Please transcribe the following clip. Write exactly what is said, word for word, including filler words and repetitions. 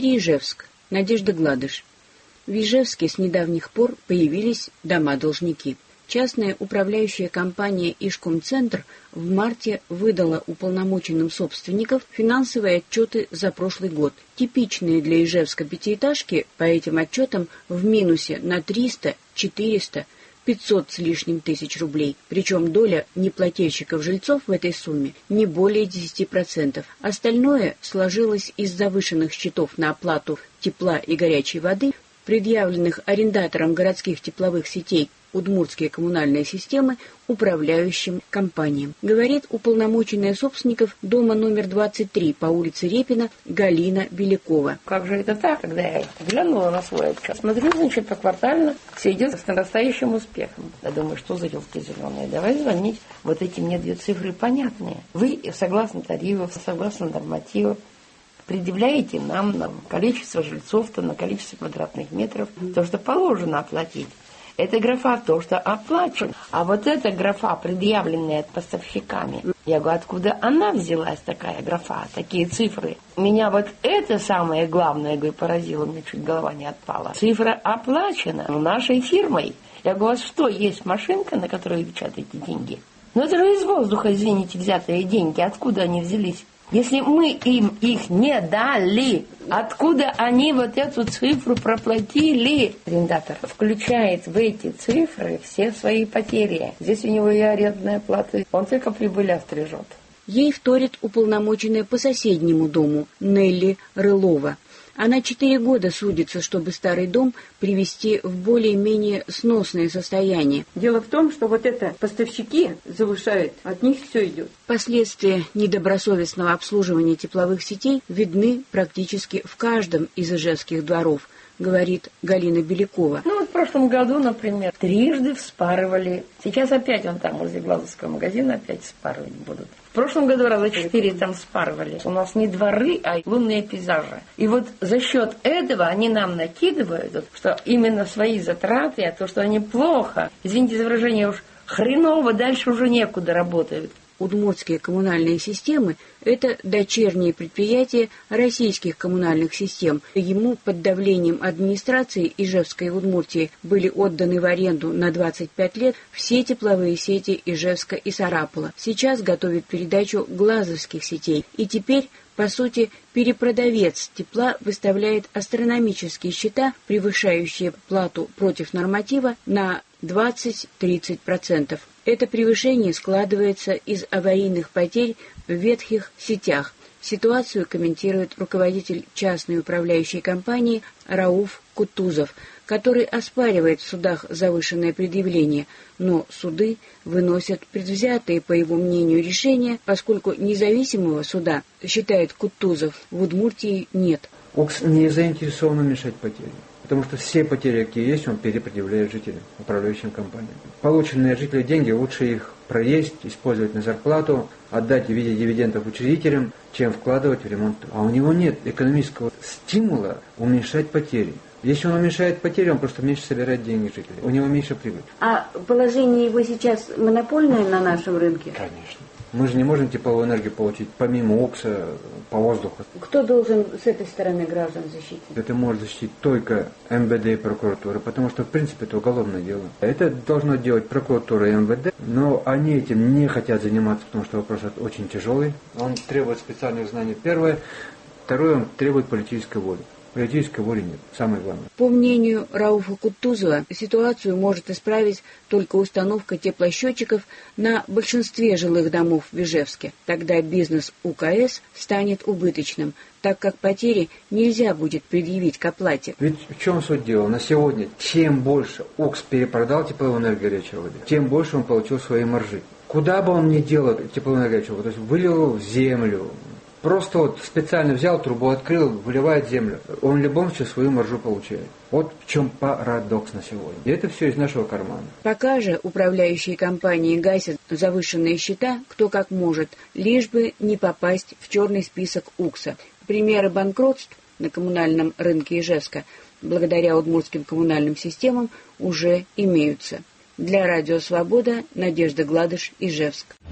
Ижевск. Надежда Гладыш. В Ижевске с недавних пор появились дома-должники. Частная управляющая компания «Ижкомцентр» в марте выдала уполномоченным собственников финансовые отчеты за прошлый год. Типичные для Ижевска пятиэтажки по этим отчетам в минусе на триста, четыреста, пятьсот с лишним тысяч рублей. Причем доля неплательщиков-жильцов в этой сумме не более десяти процентов. Остальное сложилось из завышенных счетов на оплату тепла и горячей воды, предъявленных арендаторам городских тепловых сетей «Удмуртские коммунальные системы» управляющим компаниям, говорит уполномоченная собственников дома номер двадцать три по улице Репина Галина Белякова. Как же это так, когда я глянула на свой отчет? Смотрю, значит, поквартально все идет с нарастающим успехом. Я думаю, что за елки зеленые? Давай звонить. Вот эти мне две цифры понятные. Вы, согласно тарифов, согласно нормативов, предъявляете нам на количество жильцов-то, на количество квадратных метров, то, что положено оплатить. Это графа то, что оплачено. А вот эта графа, предъявленная поставщиками, я говорю, откуда она взялась, такая графа, такие цифры? Меня вот это самое главное, я говорю, поразило, мне чуть голова не отпала. Цифра оплачена нашей фирмой. Я говорю, у вас что, есть машинка, на которой вы печатаете деньги? Ну это же из воздуха, извините, взятые деньги. Откуда они взялись? Если мы им их не дали, откуда они вот эту цифру проплатили? Арендатор включает в эти цифры все свои потери. Здесь у него и арендная плата, он только прибыль острижет. Ей вторит уполномоченная по соседнему дому Нелли Рылова. Она четыре года судится, чтобы старый дом привести в более-менее сносное состояние. Дело в том, что вот это поставщики завышают, от них все идет. Последствия недобросовестного обслуживания тепловых сетей видны практически в каждом из ижевских дворов, говорит Галина Белякова. Ну вот в прошлом году, например, трижды вспарывали. Сейчас опять он там возле Глазовского магазина опять вспарывать будут. В прошлом году раза четыре там спарывали. У нас не дворы, а лунные пейзажи. И вот за счет этого они нам накидывают, что именно свои затраты, а то, что они плохо, извините за выражение, уж хреново, дальше уже некуда работают. Удмуртские коммунальные системы – это дочерние предприятия российских коммунальных систем. Ему под давлением администрации Ижевской Удмуртии были отданы в аренду на двадцать пять лет все тепловые сети Ижевска и Сарапула. Сейчас готовит передачу глазовских сетей. И теперь, по сути, перепродавец тепла выставляет астрономические счета, превышающие плату против норматива на двадцать-тридцать процентов. Это превышение складывается из аварийных потерь в ветхих сетях. Ситуацию комментирует руководитель частной управляющей компании Рауф Кутузов, который оспаривает в судах завышенное предъявление, но суды выносят предвзятые, по его мнению, решения, поскольку независимого суда, считает Кутузов, в Удмуртии нет. ОКС не заинтересован уменьшать потери, потому что все потери, какие есть, он перепредъявляет жителям, управляющим компаниям. Полученные жители деньги лучше их проесть, использовать на зарплату, отдать в виде дивидендов учредителям, чем вкладывать в ремонт. А у него нет экономического стимула уменьшать потери. Если он уменьшает потери, он просто меньше собирает деньги жителей. У него меньше прибыль. А положение его сейчас монопольное на нашем рынке? Конечно. Мы же не можем тепловую энергию получить помимо ОКСа по воздуху. Кто должен с этой стороны граждан защитить? Это может защитить только эм вэ дэ и прокуратура, потому что, в принципе, это уголовное дело. Это должно делать прокуратура и эм вэ дэ, но они этим не хотят заниматься, потому что вопрос очень тяжелый. Он требует специальных знаний, первое. Второе, он требует политической воли. Политической воли нет, самое главное. По мнению Рауфа Кутузова, ситуацию может исправить только установка теплосчетчиков на большинстве жилых домов в Ижевске. Тогда бизнес У Ка Эс станет убыточным, так как потери нельзя будет предъявить к оплате. Ведь в чем суть дела? На сегодня, чем больше ОКС перепродал тепловую энергию горячей воды, тем больше он получил свои маржи. Куда бы он ни делал тепловую энергию горячей воды, то есть вылил в землю, просто вот специально взял, трубу открыл, выливает землю. Он в любом случае свою маржу получает. Вот в чем парадокс на сегодня. И это все из нашего кармана. Пока же управляющие компании гасят завышенные счета, кто как может, лишь бы не попасть в черный список УКСа. Примеры банкротств на коммунальном рынке Ижевска благодаря удмуртским коммунальным системам уже имеются. Для Радио Свобода Надежда Гладыш, Ижевск.